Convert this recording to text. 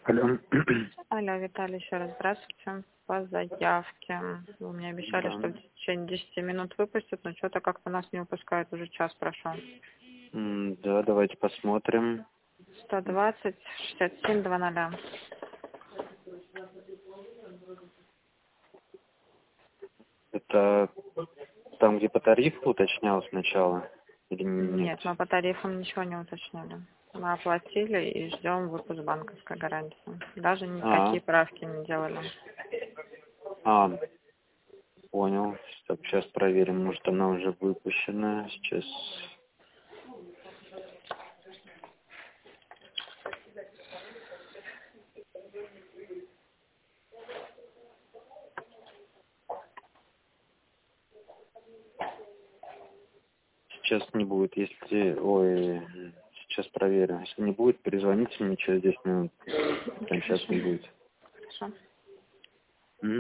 Алло. Алло, Виталий, еще раз здравствуйте. По заявке. Вы мне обещали, Да. что в течение 10 минут выпустят, но что-то как-то нас не выпускают, уже час прошел. Да, давайте посмотрим. 120 67 00. Это там, где по тарифу уточнял сначала? Или нет? Нет, мы по тарифам ничего не уточнили. Мы оплатили и ждем выпуск банковской гарантии. Даже никакие правки не делали. Понял. Так, сейчас проверим, может она уже выпущена. Сейчас. Сейчас не будет, если... сейчас проверю. Если не будет, перезвоните мне через 10 минут. Прямо сейчас не будет. Хорошо.